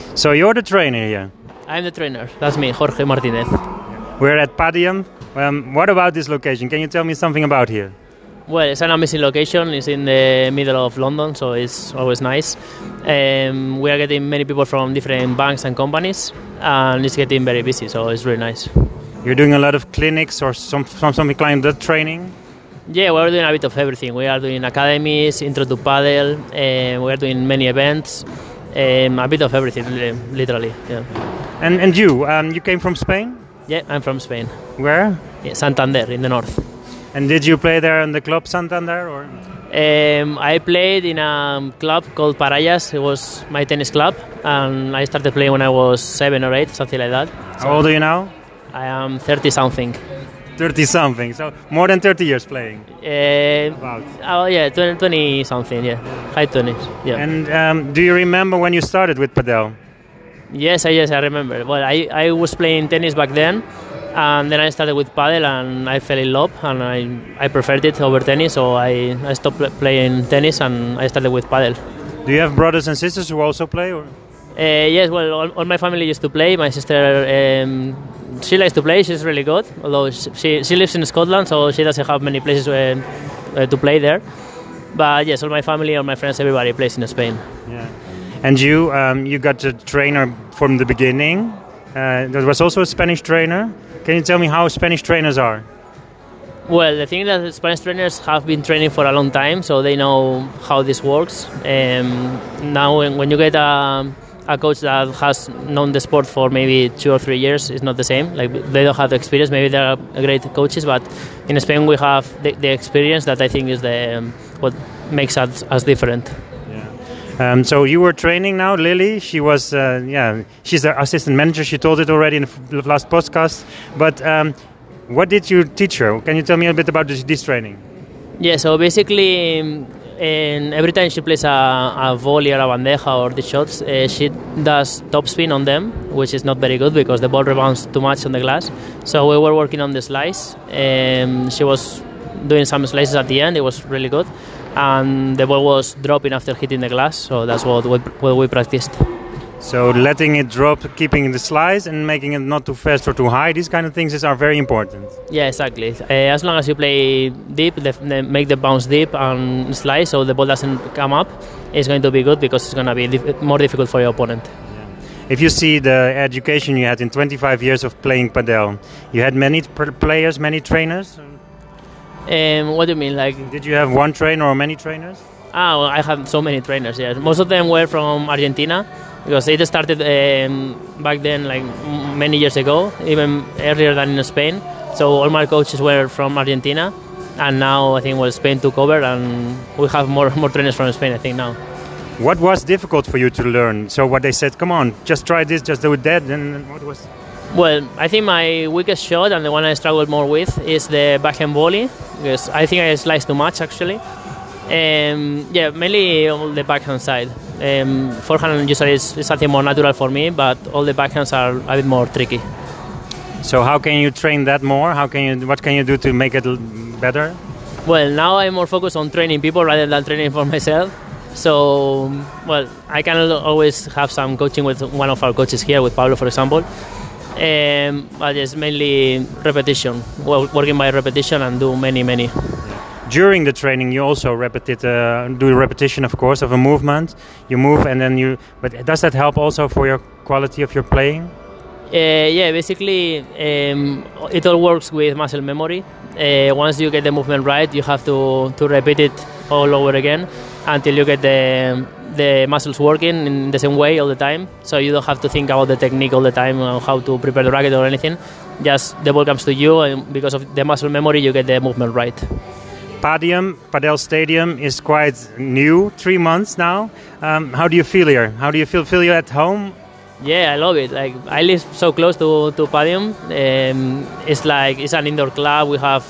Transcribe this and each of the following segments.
So you're the trainer here. I'm the trainer. That's me, Jorge Martinez. We're at Padium. What about this location? Can you tell me something about here? Well, it's an amazing location. It's in the middle of London, so it's always nice. We are getting many people from different banks and companies, and it's getting very busy, so it's really nice. You're doing a lot of clinics or something like that training? Yeah, we're doing a bit of everything. We are doing academies, intro to paddle, we are doing many events, a bit of everything, literally. Yeah. And you came from Spain? Yeah, I'm from Spain. Where? Yeah, Santander, in the north. And did you play there in the club Santander? Or? I played in a club called Parayas. It was my tennis club, and I started playing when I was 7 or 8, something like that. So how old are you now? I am 30-something. 30-something, so more than 30 years playing? About? Oh, yeah, 20-something, yeah. High 20s, yeah. And do you remember when you started with padel? Yes, I remember. Well, I was playing tennis back then, and then I started with padel, and I fell in love, and I preferred it over tennis, so I stopped playing tennis, and I started with padel. Do you have brothers and sisters who also play? Or? Yes, well, all my family used to play. My sister, she likes to play. She's really good, although she lives in Scotland, so she doesn't have many places to play there. But yes, all my family, all my friends, everybody plays in Spain. Yeah. And you got a trainer from the beginning. There was also a Spanish trainer. Can you tell me how Spanish trainers are? Well, the thing is that Spanish trainers have been training for a long time, so they know how this works. Now, when you get a coach that has known the sport for maybe 2 or 3 years, it's not the same. Like, they don't have the experience. Maybe they are great coaches, but in Spain we have the experience that I think is what makes us different. So you were training now, Lily. She was, she's the assistant manager. She told it already in the last podcast. But what did you teach her? Can you tell me a bit about this training? Yeah, so basically, every time she plays a volley or a bandeja or the shots, she does topspin on them, which is not very good because the ball rebounds too much on the glass. So we were working on the slice. She was doing some slices at the end. It was really good. And the ball was dropping after hitting the glass, so that's what we practiced. So letting it drop, keeping the slice and making it not too fast or too high, these kind of things are very important. Yeah, exactly. As long as you play deep, make the bounce deep and slice so the ball doesn't come up, it's going to be good because it's going to be more difficult for your opponent. Yeah. If you see the education you had in 25 years of playing padel, you had many players, many trainers? What do you mean? Like, did you have one trainer or many trainers? Well, I had so many trainers. Yeah, most of them were from Argentina because it started back then, like many years ago, even earlier than in Spain. So all my coaches were from Argentina, and now I think Spain took over, and we have more trainers from Spain. I think now. What was difficult for you to learn? So what they said, come on, just try this, just do that, and what was? Well, I think my weakest shot and the one I struggled more with is the backhand volley because I think I slice too much actually. Mainly on the backhand side. Forehand usually is something more natural for me, but all the backhands are a bit more tricky. So how can you train that more? What can you do to make it better? Well, now I'm more focused on training people rather than training for myself. So, well, I can always have some coaching with one of our coaches here, with Pablo, for example. But it's mainly repetition, working by repetition and do many. During the training, you also do repetition, of course, of a movement. You move and then But does that help also for your quality of your playing? Yeah, basically, it all works with muscle memory. Once you get the movement right, you have to repeat it all over again until you get the muscles working in the same way all the time, so you don't have to think about the technique all the time or how to prepare the racket or anything. Just the ball comes to you, and because of the muscle memory, you get the movement right. Padel Stadium is quite new, 3 months now. How do you feel here? How do you feel you at home? Yeah, I love it. Like, I live so close to Padium. It's an indoor club. We have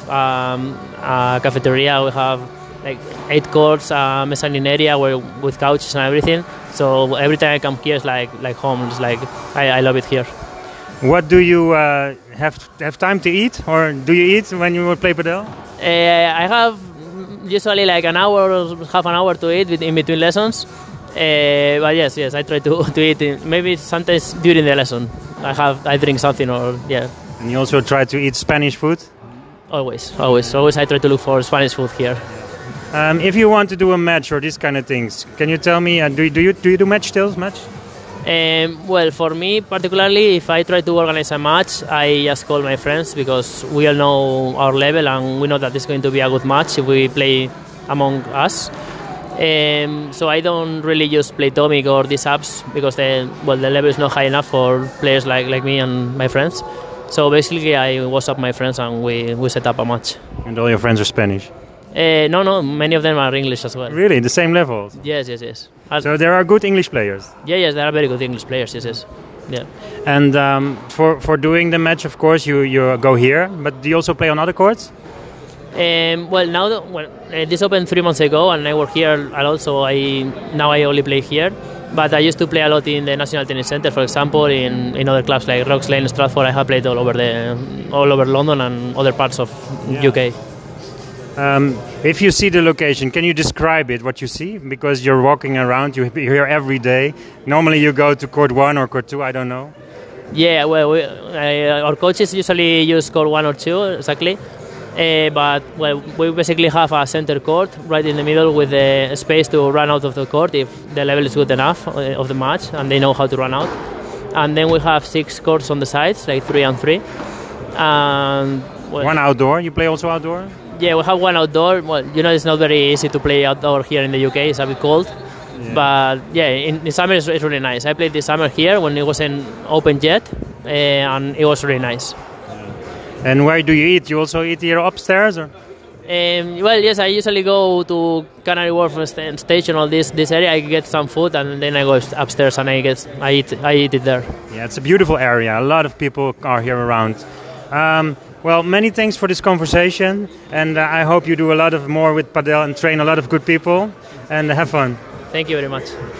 a cafeteria. We have like 8 courts, mezzanine area with couches and everything. So every time I come here, it's like home. It's like I love it here. What do you have time to eat, or do you eat when you play padel? I have usually like an hour or half an hour to eat in between lessons. But yes, I try to eat. Maybe sometimes during the lesson, I drink something or yeah. And you also try to eat Spanish food? Always. I try to look for Spanish food here. If you want to do a match or these kind of things, can you tell me? Do you do match stills? Well, for me particularly, if I try to organize a match, I just call my friends because we all know our level and we know that it's going to be a good match if we play among us. So I don't really just play Tomic or these apps because the level is not high enough for players like me and my friends. So basically, I WhatsApp my friends and we set up a match. And all your friends are Spanish? No, many of them are English as well. Really? The same level? Yes. So there are good English players? Yes, there are very good English players, yes. Yeah. And for doing the match, of course, you go here, but do you also play on other courts? This opened 3 months ago and I work here a lot, so now I only play here. But I used to play a lot in the National Tennis Centre, for example, in other clubs like Rocks Lane, Stratford. I have played all over London and other parts of UK. If you see the location, can you describe it, what you see? Because you're walking around, you're here every day. Normally you go to court 1 or court 2, I don't know. Yeah, well, our coaches usually use court 1 or 2, exactly. But we basically have a center court right in the middle with the space to run out of the court if the level is good enough of the match and they know how to run out. And then we have 6 courts on the sides, like 3 and 3. And one outdoor? You play also outdoor? Yeah, we have one outdoor. Well, it's not very easy to play outdoor here in the UK. It's a bit cold. Yeah. But yeah, in the summer it's really nice. I played this summer here when it wasn't open yet, and it was really nice. And where do you eat? You also eat here upstairs, or? Yes, I usually go to Canary Wharf station or this area. I get some food and then I go upstairs and I eat it there. Yeah, it's a beautiful area. A lot of people are here around. Well, many thanks for this conversation, and I hope you do a lot more with Padel and train a lot of good people, and have fun. Thank you very much.